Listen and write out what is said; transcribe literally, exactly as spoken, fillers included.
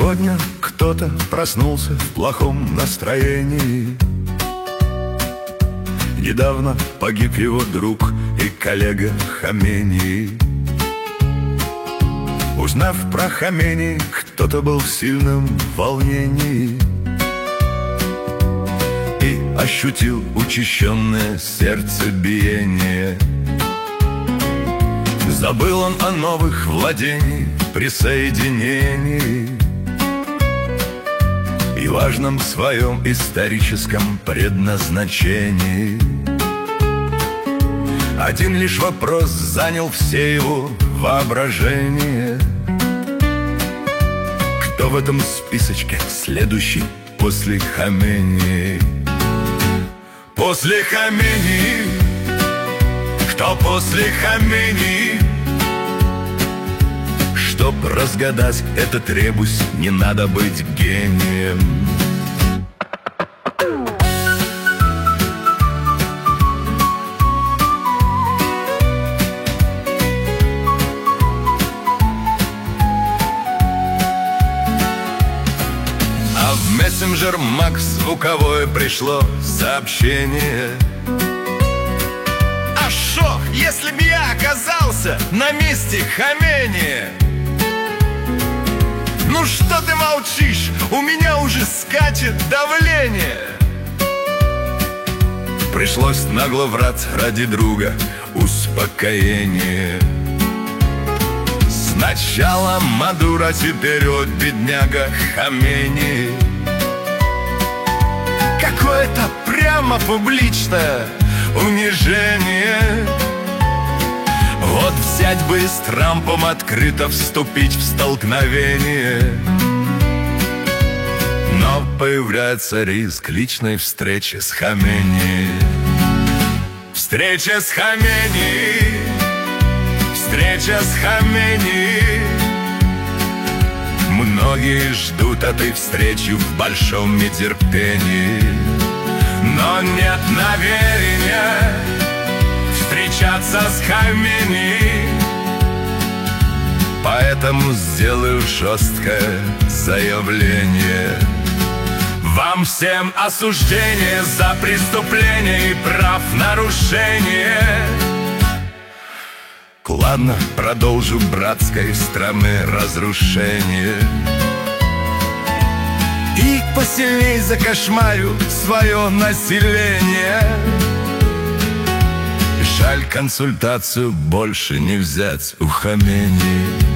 Сегодня кто-то проснулся в плохом настроении. Недавно погиб его друг и коллега Хомений. Узнав про Хомений, кто-то был в сильном волнении и ощутил учащенное сердцебиение. Забыл он о новых владениях, присоединении и важном своем историческом предназначении. Один лишь вопрос занял все его воображение: кто в этом списочке следующий после Хомении? После Хомении, кто после Хомении? Чтоб разгадать этот ребус, не надо быть гением. А в мессенджер Макс звуковое пришло сообщение: а шо, если б я оказался на месте Хомения? Ну что ты молчишь? У меня уже скачет давление. Пришлось нагло врать ради друга успокоение. Сначала Мадуро, теперь вот бедняга Хомений. Какое-то прямо публичное унижение. Вот взять бы с Трампом открыто вступить в столкновение. Но появляется риск личной встречи с Хомений. Встреча с Хомений, встреча с Хомений. Многие ждут этой встречи в большом нетерпении, но нет намерения встречаться с Хомений. Поэтому сделаю жесткое заявление: вам всем осуждение за преступление и прав нарушение. Ладно, продолжу братской страны разрушение и посильней закошмарю свое население. Жаль, консультацию больше не взять у Хомений.